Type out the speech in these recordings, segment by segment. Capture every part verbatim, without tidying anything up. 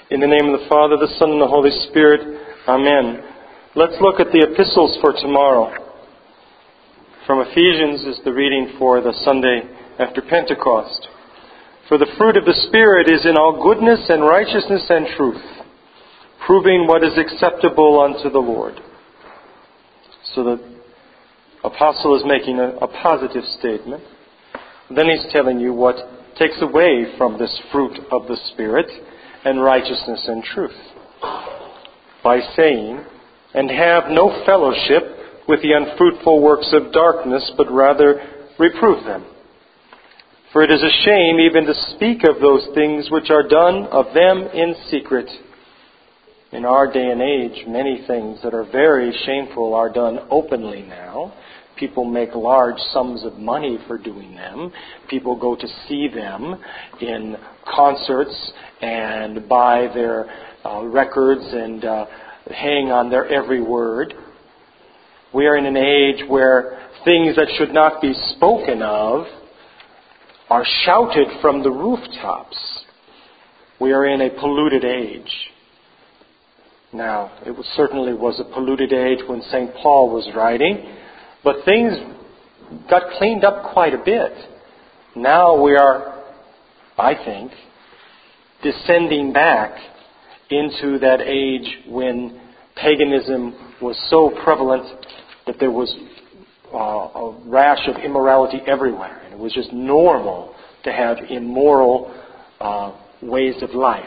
In the name of the Father, the Son, and the Holy Spirit. Amen. Let's look at the epistles for tomorrow. From Ephesians is the reading for the Sunday after Pentecost. For the fruit of the Spirit is in all goodness and righteousness and truth, proving what is acceptable unto the Lord. So the apostle is making a, a positive statement. Then he's telling you what takes away from this fruit of the Spirit and righteousness and truth. By saying, and have no fellowship with the unfruitful works of darkness, but rather reprove them. For it is a shame even to speak of those things which are done of them in secret. In our day and age, many things that are very shameful are done openly now. People make large sums of money for doing them. People go to see them in concerts and buy their uh, records and uh, hang on their every word. We are in an age where things that should not be spoken of are shouted from the rooftops. We are in a polluted age. Now, it was, certainly was a polluted age when Saint Paul was writing, but things got cleaned up quite a bit. Now we are, I think, descending back into that age when paganism was so prevalent that there was uh, a rash of immorality everywhere. And it was just normal to have immoral uh, ways of life.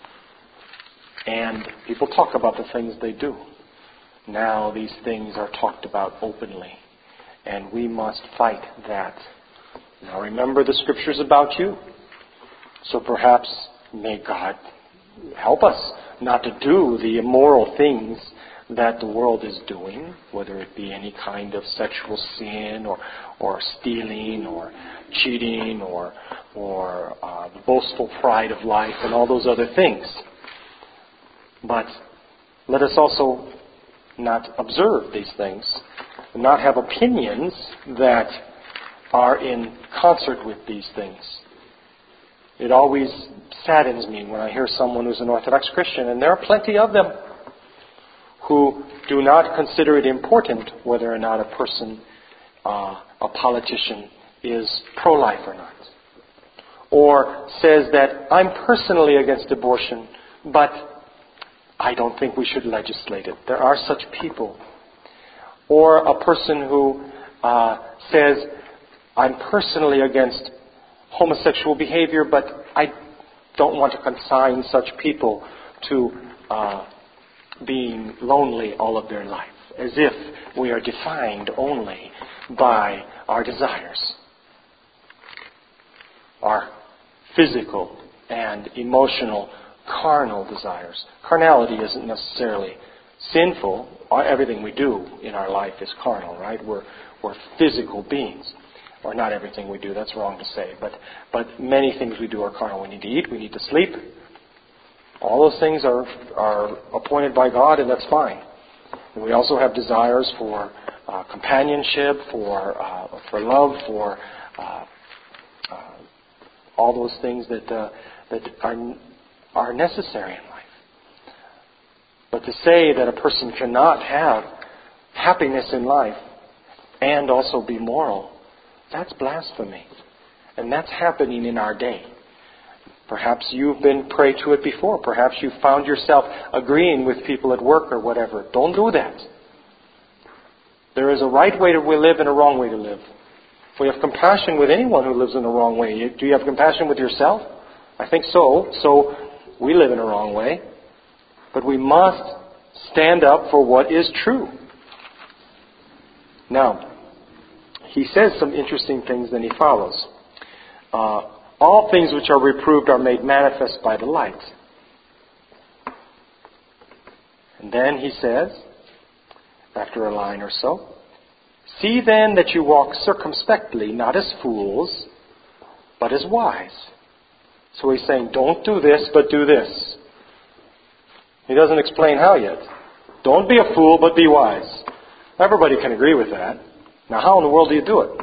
And people talk about the things they do. Now these things are talked about openly. And we must fight that. Now remember the Scriptures about you. So perhaps may God help us not to do the immoral things that the world is doing, whether it be any kind of sexual sin or or stealing or cheating or, or uh, the boastful pride of life and all those other things. But let us also not observe these things, not have opinions that are in concert with these things. It always saddens me when I hear someone who's an Orthodox Christian, and there are plenty of them, who do not consider it important whether or not a person, uh, a politician, is pro-life or not. Or says that I'm personally against abortion, but I don't think we should legislate it. There are such people. Or a person who uh, says, I'm personally against homosexual behavior, but I don't want to consign such people to uh, being lonely all of their life, as if we are defined only by our desires, our physical and emotional carnal desires. Carnality isn't necessarily sinful. Everything we do in our life is carnal, right? We're we're physical beings. Or not everything we do, that's wrong to say. But but many things we do are carnal. We need to eat, we need to sleep. All those things are are appointed by God, and that's fine. And we also have desires for uh, companionship, for uh, for love, for uh, uh, all those things that uh, that are are necessary in life. But to say that a person cannot have happiness in life and also be moral, that's blasphemy. And that's happening in our day. Perhaps you've been prey to it before. Perhaps you found yourself agreeing with people at work or whatever. Don't do that. There is a right way to live and a wrong way to live. We have compassion with anyone who lives in the wrong way. Do you have compassion with yourself? I think so. So we live in a wrong way. But we must stand up for what is true. Now, he says some interesting things, then he follows. Uh, all things which are reproved are made manifest by the light. And then he says, after a line or so, see then that you walk circumspectly, not as fools, but as wise. So he's saying, don't do this, but do this. He doesn't explain how yet. Don't be a fool, but be wise. Everybody can agree with that. Now, how in the world do you do it?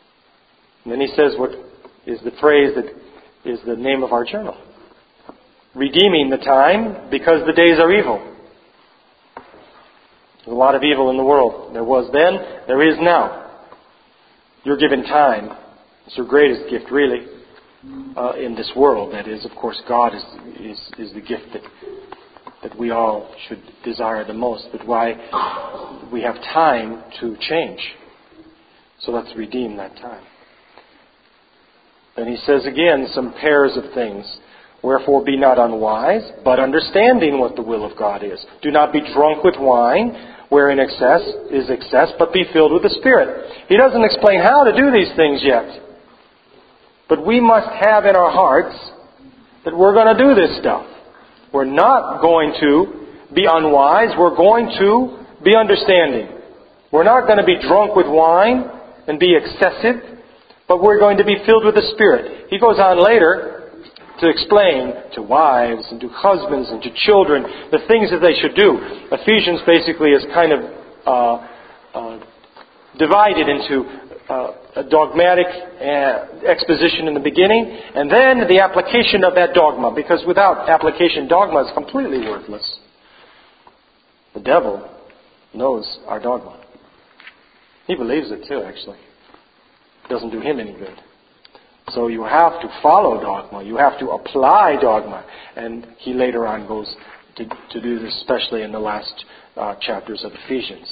And then he says what is the phrase that is the name of our journal. redeeming the time because the days are evil. There's a lot of evil in the world. There was then, there is now. You're given time. It's your greatest gift, really, uh, in this world. That is, of course, God is is, is the gift that that we all should desire the most. But why we have time to change. So let's redeem that time. Then he says again some pairs of things. Wherefore be not unwise, but understanding what the will of God is. Do not be drunk with wine, wherein excess is excess, but be filled with the Spirit. He doesn't explain how to do these things yet. But we must have in our hearts that we're going to do this stuff. We're not going to be unwise. We're going to be understanding. We're not going to be drunk with wine and be excessive, but we're going to be filled with the Spirit. He goes on later to explain to wives and to husbands and to children the things that they should do. Ephesians basically is kind of uh, uh, divided into uh, a dogmatic uh, exposition in the beginning, and then the application of that dogma, because without application, dogma is completely worthless. The devil knows our dogma. He believes it too, actually. It doesn't do him any good. So you have to follow dogma. You have to apply dogma. And he later on goes to, to do this, especially in the last uh, chapters of Ephesians.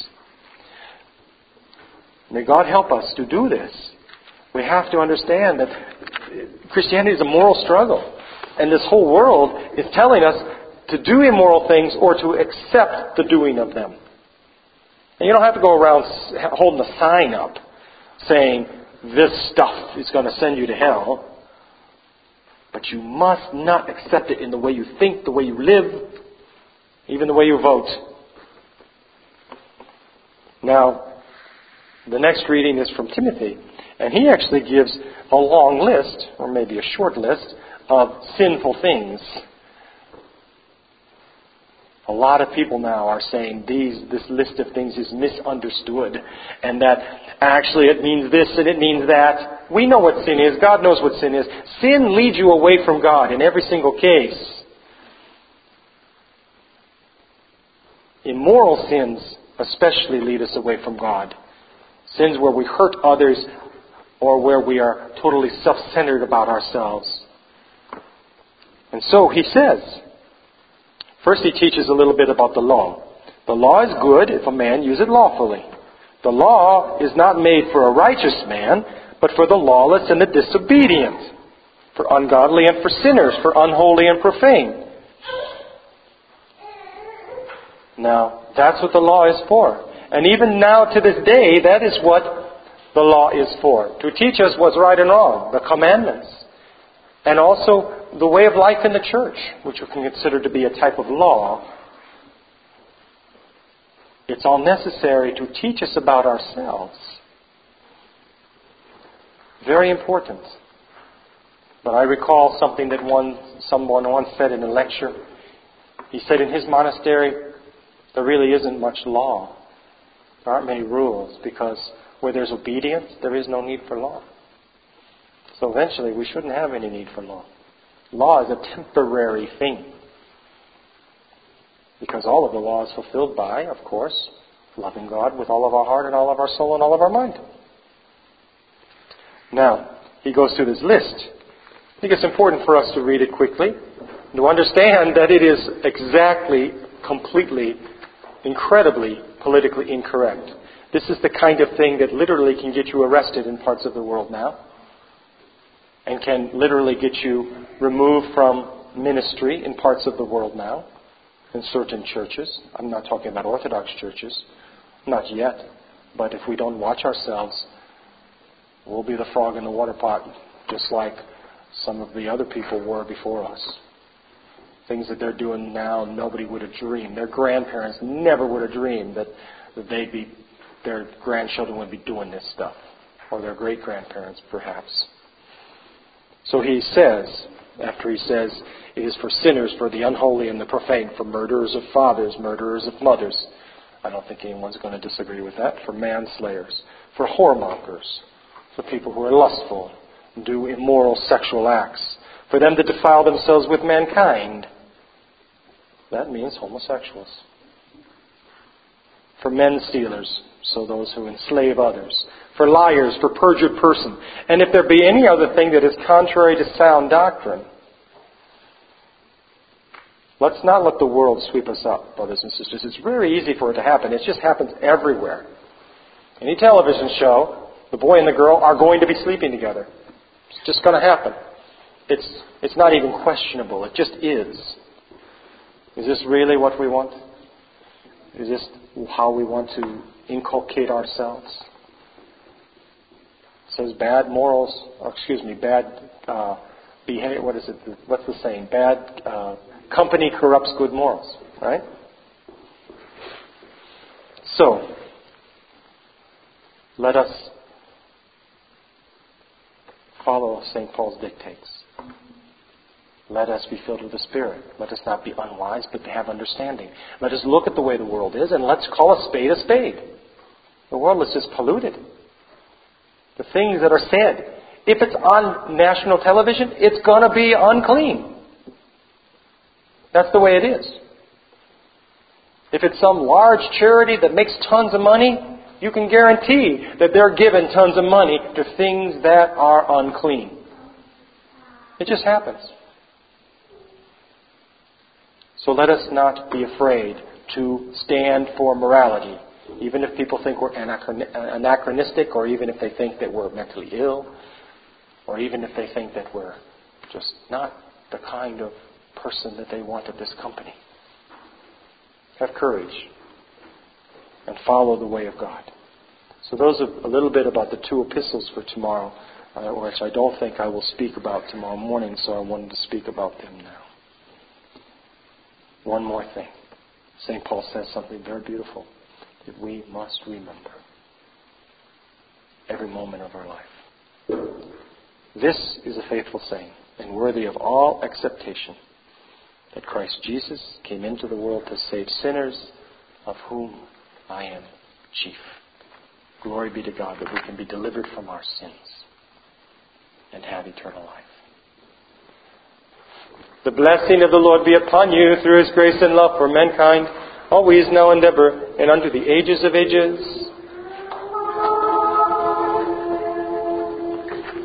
May God help us to do this. We have to understand that Christianity is a moral struggle. And this whole world is telling us to do immoral things or to accept the doing of them. And you don't have to go around holding a sign up saying, this stuff is going to send you to hell. But you must not accept it in the way you think, the way you live, even the way you vote. Now, the next reading is from Timothy. And he actually gives a long list, or maybe a short list, of sinful things. A lot of people now are saying these, this list of things is misunderstood, and that actually it means this and it means that. We know what sin is. God knows what sin is. Sin leads you away from God in every single case. Immoral sins especially lead us away from God. Sins where we hurt others or where we are totally self-centered about ourselves. And so he says, first he teaches a little bit about the law. The law is good if a man use it lawfully. The law is not made for a righteous man, but for the lawless and the disobedient, for ungodly and for sinners, for unholy and profane. Now, that's what the law is for. And even now to this day, that is what the law is for. To teach us what's right and wrong, the commandments. And also the way of life in the church, which we can consider to be a type of law. It's all necessary to teach us about ourselves. Very important. But I recall something that one someone once said in a lecture. He said in his monastery, there really isn't much law. There aren't many rules, because where there's obedience, there is no need for law. So eventually we shouldn't have any need for law. Law is a temporary thing. Because all of the law is fulfilled by, of course, loving God with all of our heart and all of our soul and all of our mind. Now, he goes through this list. I think it's important for us to read it quickly, to understand that it is exactly, completely, incredibly politically incorrect. This is the kind of thing that literally can get you arrested in parts of the world now, and can literally get you removed from ministry in parts of the world now, in certain churches. I'm not talking about Orthodox churches, not yet. But if we don't watch ourselves, we'll be the frog in the water pot, just like some of the other people were before us. Things that they're doing now, nobody would have dreamed. Their grandparents never would have dreamed that, that they'd be, their grandchildren would be doing this stuff, or their great-grandparents, perhaps. So he says, after he says, it is for sinners, for the unholy and the profane, for murderers of fathers, murderers of mothers. I don't think anyone's going to disagree with that. For manslayers, for whoremongers, for people who are lustful, and do immoral sexual acts, for them that defile themselves with mankind, That means homosexuals. For men stealers, so those who enslave others. For liars, for perjured person. And if there be any other thing that is contrary to sound doctrine, let's not let the world sweep us up, brothers and sisters. It's very easy for it to happen. It just happens everywhere. Any television show, the boy and the girl are going to be sleeping together. It's just going to happen. It's, it's not even questionable. It just is. Is this really what we want? Is this how we want to inculcate ourselves? It says bad morals, or excuse me, bad uh, behavior. What is it? What's the saying? Bad uh, company corrupts good morals, right? So, let us follow Saint Paul's dictates. Let us be filled with the Spirit. Let us not be unwise, but to have understanding. Let us look at the way the world is, and let's call a spade a spade. The world is just polluted. The things that are said. If it's on national television, it's going to be unclean. That's the way it is. If it's some large charity that makes tons of money, you can guarantee that they're giving tons of money to things that are unclean. It just happens. So let us not be afraid to stand for morality, even if people think we're anachronistic, or even if they think that we're mentally ill, or even if they think that we're just not the kind of person that they want at this company. Have courage and follow the way of God. So those are a little bit about the two epistles for tomorrow, uh, which I don't think I will speak about tomorrow morning, so I wanted to speak about them now. One more thing. Saint Paul says something very beautiful that we must remember every moment of our life. This is a faithful saying and worthy of all acceptation, that Christ Jesus came into the world to save sinners, of whom I am chief. Glory be to God that we can be delivered from our sins and have eternal life. The blessing of the Lord be upon you through His grace and love for mankind, always, now, and ever, and unto the ages of ages.